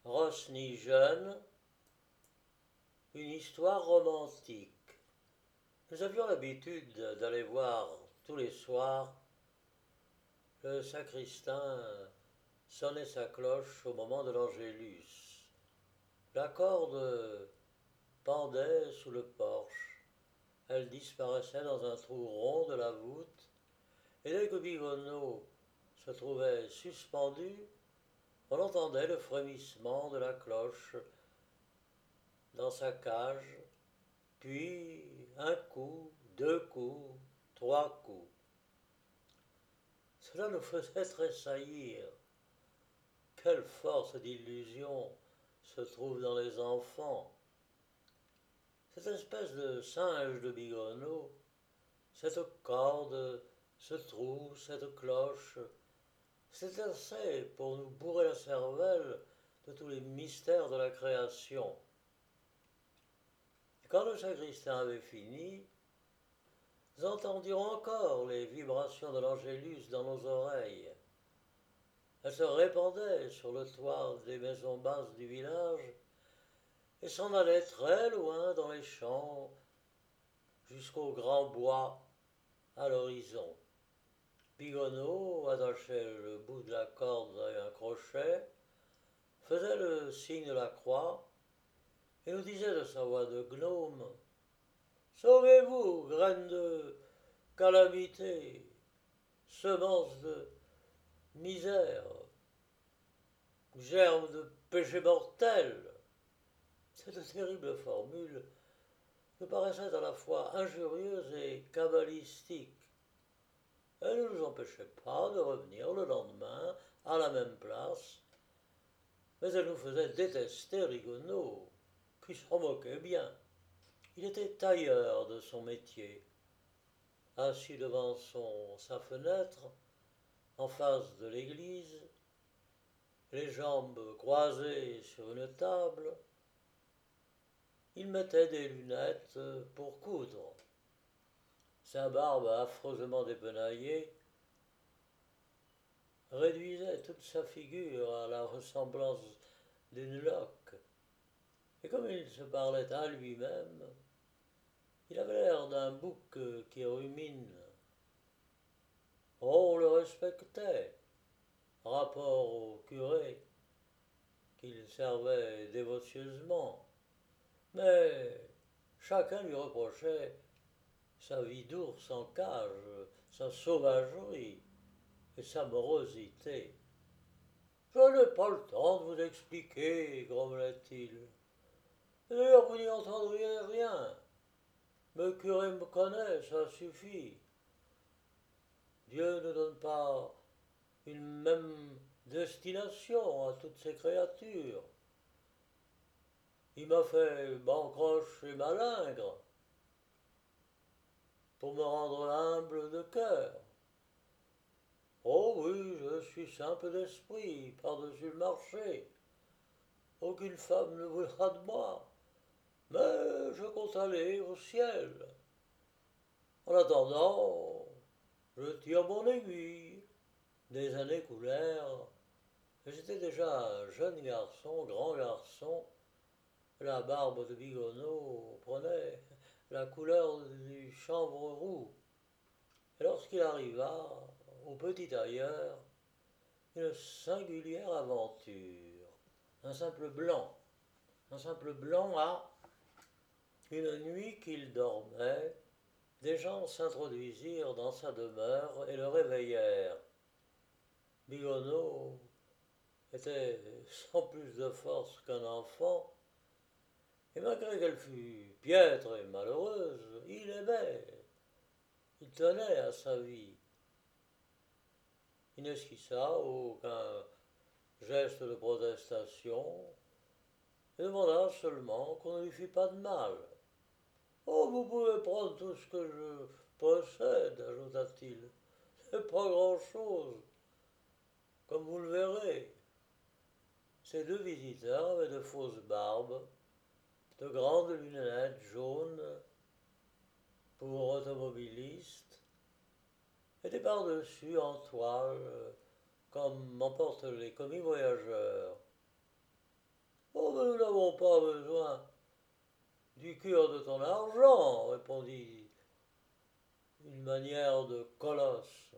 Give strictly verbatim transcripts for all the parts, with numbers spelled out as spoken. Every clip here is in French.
Rosny jeune, une histoire romantique. Nous avions l'habitude d'aller voir tous les soirs le sacristain sonner sa cloche au moment de l'Angélus. La corde pendait sous le porche. Elle disparaissait dans un trou rond de la voûte, et dès que Bigonneau se trouvait suspendu, on entendait le frémissement de la cloche dans sa cage, puis un coup, deux coups, trois coups. Cela nous faisait tressaillir. Quelle force d'illusion se trouve dans les enfants. Cette espèce de singe de Bigonneau, cette corde, ce trou, cette cloche, c'est assez pour nous bourrer la cervelle de tous les mystères de la création. Et quand le sacristain avait fini, nous entendions encore les vibrations de l'Angélus dans nos oreilles. Elles se répandaient sur le toit des maisons basses du village et s'en allaient très loin dans les champs jusqu'au grand bois à l'horizon. Bigonneau attachait le bout de la corde à un crochet, faisait le signe de la croix et nous disait de sa voix de gnome: Sauvez-vous, graines de calamité, semences de misère, germe de péché mortel. Cette terrible formule nous paraissait à la fois injurieuse et cabalistique. Elle ne nous empêchait pas de revenir le lendemain à la même place, mais elle nous faisait détester Bigonneau, qui s'en moquait bien. Il était tailleur de son métier. Assis devant son, sa fenêtre, en face de l'église, les jambes croisées sur une table, il mettait des lunettes pour coudre. Sa barbe affreusement dépenaillée réduisait toute sa figure à la ressemblance d'une loque. Et comme il se parlait à lui-même, il avait l'air d'un bouc qui rumine. On le respectait, rapport au curé, qu'il servait dévotieusement, mais chacun lui reprochait sa vie d'ours en cage, sa sauvagerie et sa morosité. Je n'ai pas le temps de vous expliquer, grommelait-il. D'ailleurs, vous n'y entendriez rien. Le curé me connaît, ça suffit. Dieu ne donne pas une même destination à toutes ces créatures. Il m'a fait bancroche et malingre pour me rendre humble de cœur. Oh oui, je suis simple d'esprit, par-dessus le marché. Aucune femme ne voudra de moi, mais je compte aller au ciel. En attendant, je tire mon aiguille. Des années coulèrent, et j'étais déjà un jeune garçon, grand garçon. La barbe de Bigonneau prenait la couleur du chanvre roux. Et lorsqu'il arriva au petit tailleur, une singulière aventure. Un simple blanc, un simple blanc a, une nuit qu'il dormait, des gens s'introduisirent dans sa demeure et le réveillèrent. Bigonneau était sans plus de force qu'un enfant, et malgré qu'elle fût piètre et malheureuse, il aimait, il tenait à sa vie. Il n'esquissa aucun geste de protestation, et demanda seulement qu'on ne lui fît pas de mal. Oh, vous pouvez prendre tout ce que je possède, ajouta-t-il. C'est pas grand-chose, comme vous le verrez. Ces deux visiteurs avaient de fausses barbes, de grandes lunettes jaunes pour automobilistes, et des par-dessus en toile, comme m'emportent les commis voyageurs. n'ont pas besoin du cure de ton argent, répondit d'une manière de colosse.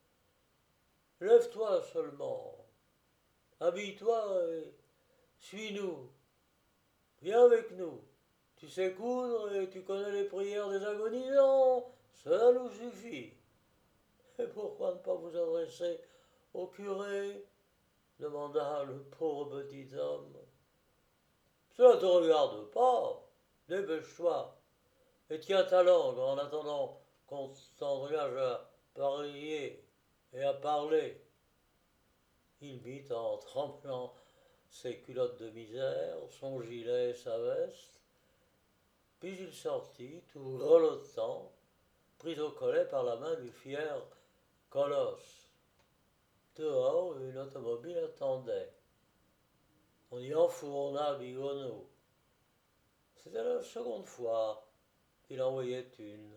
Lève-toi seulement, habille-toi et suis-nous, viens avec nous. Tu sais coudre et tu connais les prières des agonisants, cela nous suffit. Et pourquoi ne pas vous adresser au curé demanda le pauvre petit homme. Cela ne te regarde pas, dépêche-toi, et tiens ta langue en attendant qu'on s'engage à parier et à parler. Il mit en tremblant ses culottes de misère, son gilet et sa veste, puis il sortit, tout grelottant, pris au collet par la main du fier colosse. Dehors, une automobile attendait. On y enfourna Bigonneau. C'était la seconde fois qu'il envoyait une.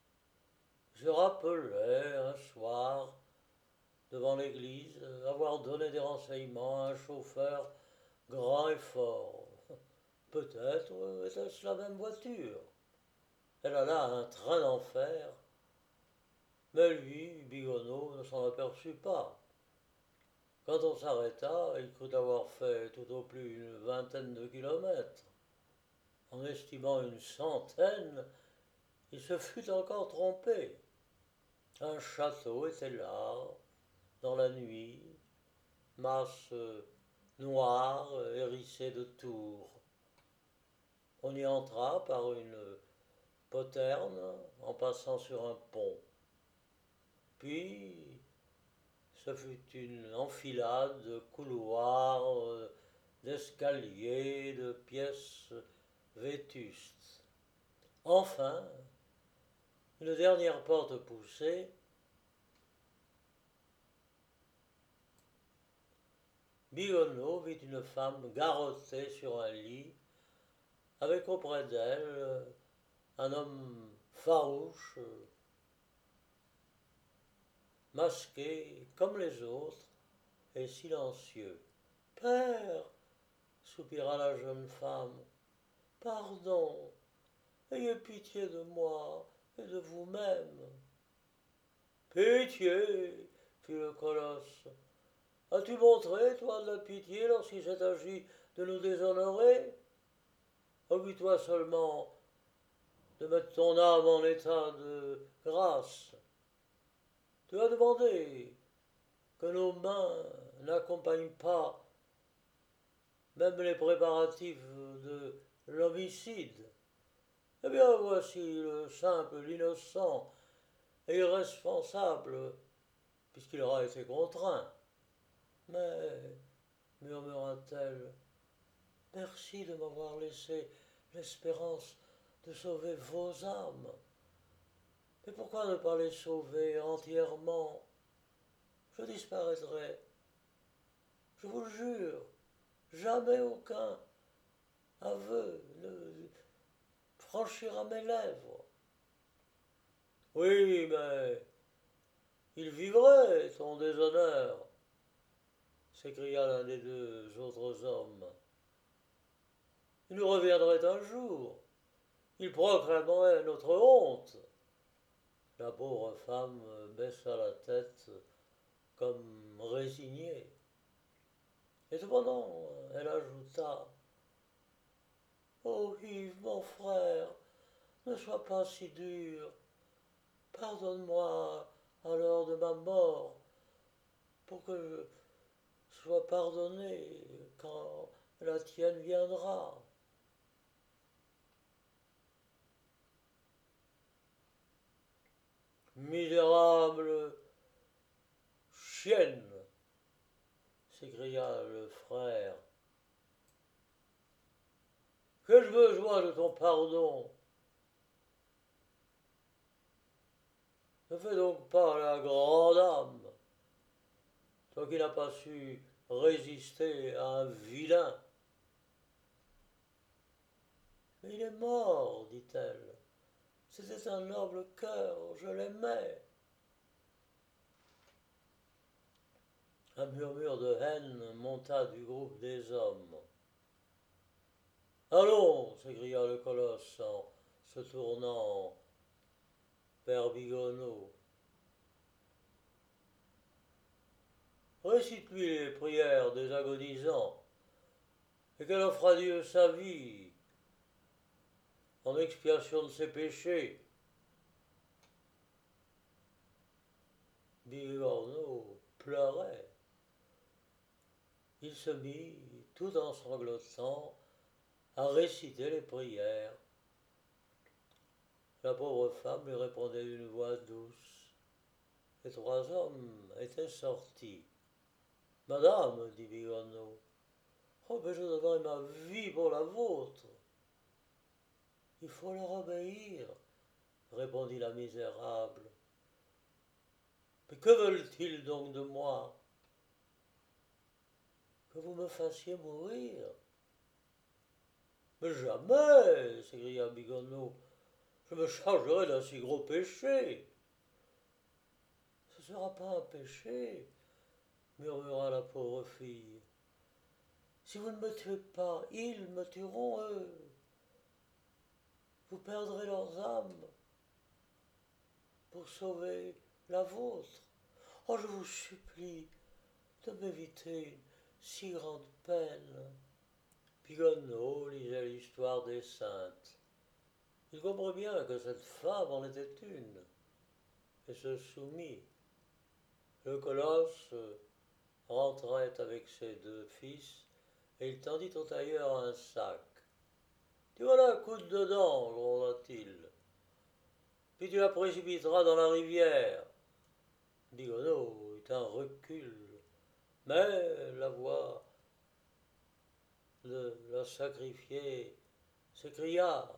Je rappelais un soir, devant l'église, avoir donné des renseignements à un chauffeur grand et fort. Peut-être était-ce la même voiture. Elle alla à un train d'enfer, mais lui, Bigonneau, ne s'en aperçut pas. Quand on s'arrêta, il crut avoir fait tout au plus une vingtaine de kilomètres. En estimant une centaine, il se fut encore trompé. Un château était là, dans la nuit, masse noire hérissée de tours. On y entra par une poterne en passant sur un pont. Puis, ce fut une enfilade de couloirs, d'escaliers, de pièces vétustes. Enfin, une dernière porte poussée, Bigonneau vit une femme garrottée sur un lit, avec auprès d'elle un homme farouche, masqué comme les autres et silencieux. « Père, soupira la jeune femme, pardon, ayez pitié de moi et de vous-même. Pitié, fit le colosse. As-tu montré, toi, de la pitié lorsqu'il s'est agi de nous déshonorer? Oublie-toi seulement de mettre ton âme en état de grâce. Tu as demandé que nos mains n'accompagnent pas même les préparatifs de l'homicide. Eh bien, voici le simple, l'innocent et irresponsable, puisqu'il aura été contraint. Mais, murmura-t-elle, merci de m'avoir laissé l'espérance de sauver vos âmes. Mais pourquoi ne pas les sauver entièrement? Je disparaîtrai. Je vous le jure, jamais aucun aveu ne franchira mes lèvres. Oui, mais il vivrait, ton déshonneur, s'écria l'un des deux autres hommes. Il nous reviendrait un jour. Il proclamerait notre honte. La pauvre femme baissa la tête comme résignée. Et cependant, elle ajouta, « Oh Yves, mon frère, ne sois pas si dur. Pardonne-moi à l'heure de ma mort, pour que je sois pardonné quand la tienne viendra. » Misérable chienne, s'écria le frère. Qu'ai-je besoin de ton pardon? Ne fais donc pas la grande âme, toi qui n'as pas su résister à un vilain. Mais il est mort, dit-elle. C'était un noble cœur, je l'aimais. Un murmure de haine monta du groupe des hommes. Allons, s'écria le colosse en se tournant vers Bigonneau. Récite-lui les prières des agonisants, et qu'elle offre à Dieu sa vie en expiation de ses péchés. Bigonneau pleurait. Il se mit, tout en sanglotant, à réciter les prières. La pauvre femme lui répondait d'une voix douce. Les trois hommes étaient sortis. Madame, dit Bigonneau, oh, mais je donnerai ma vie pour la vôtre. Il faut leur obéir, répondit la misérable. Mais que veulent-ils donc de moi? Que vous me fassiez mourir? Mais jamais, s'écria Bigonneau, je me chargerai d'un si gros péché. Ce ne sera pas un péché, murmura la pauvre fille. Si vous ne me tuez pas, ils me tueront eux. Vous perdrez leurs âmes pour sauver la vôtre. Oh, je vous supplie de m'éviter une si grande peine. Bigonneau lisait l'histoire des saintes. Il comprit bien que cette femme en était une, et se soumit. Le colosse rentrait avec ses deux fils, et il tendit au tailleur un sac. Tu vas la coudre dedans, gronda-t-il. Puis tu la précipiteras dans la rivière. Bigonneau eut un recul, mais la voix de la sacrifiée s'écria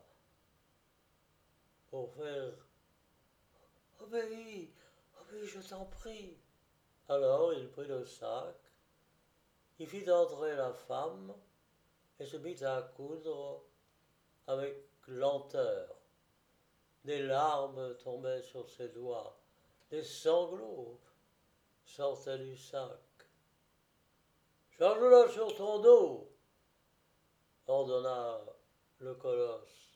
pour faire obéis, obéis, je t'en prie. Alors il prit le sac, il fit entrer la femme et se mit à coudre avec lenteur. Des larmes tombaient sur ses doigts, des sanglots sortaient du sac. Charge-la sur ton dos, ordonna le colosse.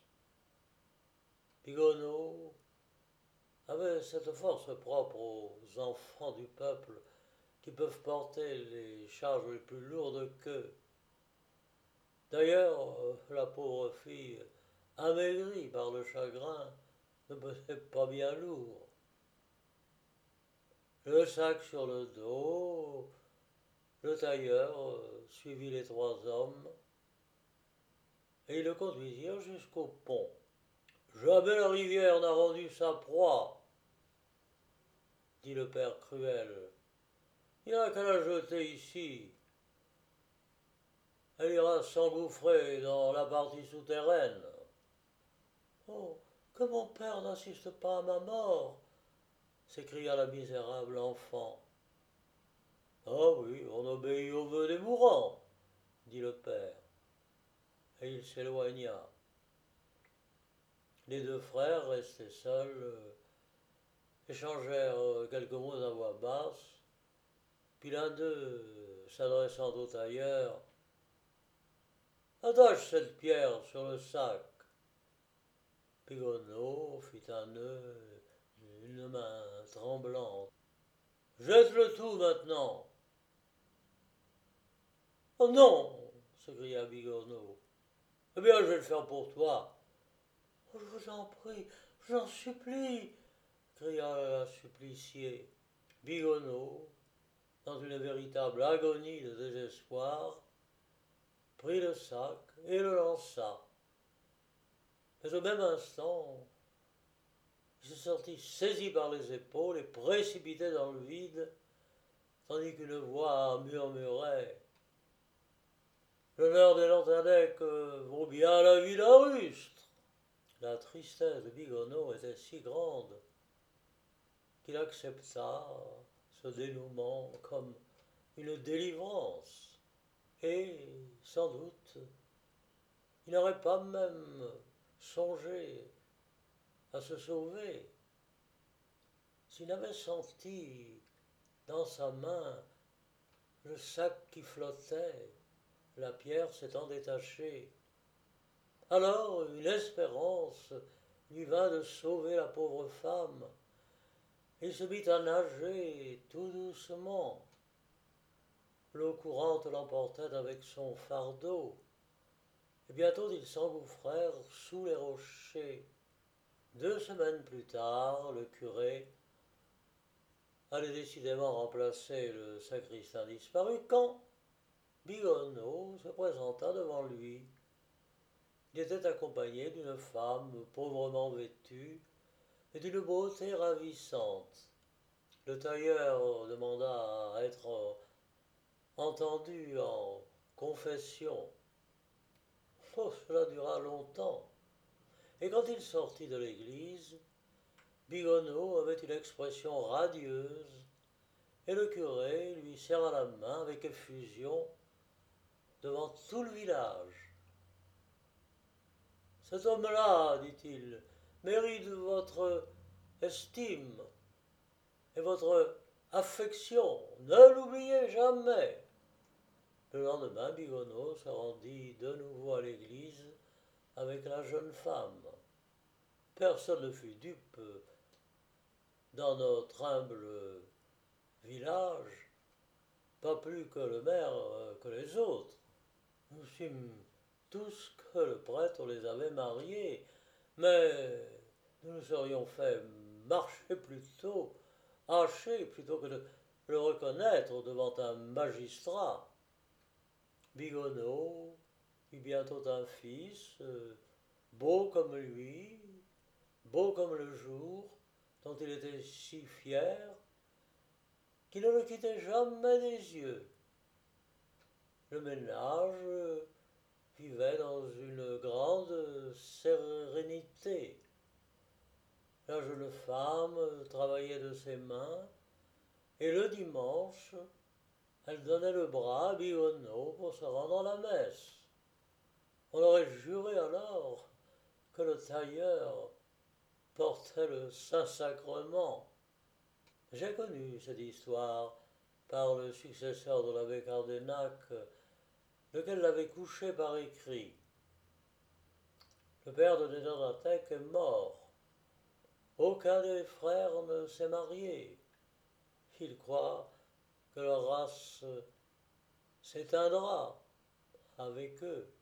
Bigonneau avait cette force propre aux enfants du peuple qui peuvent porter les charges les plus lourdes qu'eux. D'ailleurs, la pauvre fille, amaigrie par le chagrin, ne pesait pas bien lourd. Le sac sur le dos, le tailleur suivit les trois hommes et ils le conduisirent jusqu'au pont. Jamais la rivière n'a rendu sa proie, dit le père cruel. Il n'y a qu'à la jeter ici. Elle ira s'engouffrer dans la partie souterraine. Oh, que mon père n'assiste pas à ma mort, s'écria la misérable enfant. Ah oui, on obéit au vœu des mourants, dit le père, et il s'éloigna. Les deux frères, restés seuls, euh, échangèrent euh, quelques mots à voix basse, puis l'un d'eux, euh, s'adressant au tailleur, attache cette pierre sur le sac. Bigonneau fit un nœud d'une main tremblante. Jette le tout maintenant. Oh non, s'écria Bigonneau. Eh bien, je vais le faire pour toi. Oh, je vous en prie, j'en supplie, cria la suppliciée. Bigonneau, dans une véritable agonie de désespoir, prit le sac et le lança. Mais au même instant, il se sentit saisi par les épaules et précipité dans le vide, tandis qu'une voix murmurait « L'honneur des Lanternecs vaut bien la vie d'un rustre !» La tristesse de Bigonneau était si grande qu'il accepta ce dénouement comme une délivrance, et, sans doute, il n'aurait pas même songé à se sauver s'il avait senti dans sa main le sac qui flottait, la pierre s'étant détachée. Alors une espérance lui vint de sauver la pauvre femme. Il se mit à nager tout doucement. L'eau courante l'emportait avec son fardeau, et bientôt ils s'engouffrèrent sous les rochers. Deux semaines plus tard, le curé allait décidément remplacer le sacristain disparu quand Bigonneau se présenta devant lui. Il était accompagné d'une femme pauvrement vêtue et d'une beauté ravissante. Le tailleur demanda à être entendu en confession. Oh, cela dura longtemps. Et quand il sortit de l'église, Bigonneau avait une expression radieuse, et le curé lui serra la main avec effusion devant tout le village. Cet homme-là, dit-il, mérite votre estime et votre affection. Ne l'oubliez jamais. Le lendemain, Bigonneau se rendit de nouveau à l'église avec la jeune femme. Personne ne fut dupe dans notre humble village, pas plus que le maire que les autres. Nous sûmes tous que le prêtre les avait mariés, mais nous nous serions fait marcher plutôt, hacher plutôt que de le reconnaître devant un magistrat. Bigonneau eut bientôt un fils, euh, beau comme lui, beau comme le jour, dont il était si fier, qu'il ne le quittait jamais des yeux. Le ménage vivait dans une grande sérénité. La jeune femme travaillait de ses mains, et le dimanche, elle donnait le bras à Bigonneau pour se rendre à la messe. On aurait juré alors que le tailleur portait le Saint-Sacrement. J'ai connu cette histoire par le successeur de l'abbé Cardenac, lequel l'avait couché par écrit. Le père de Nédordatec est mort. Aucun des frères ne s'est marié. Il croit que leur race s'éteindra avec eux.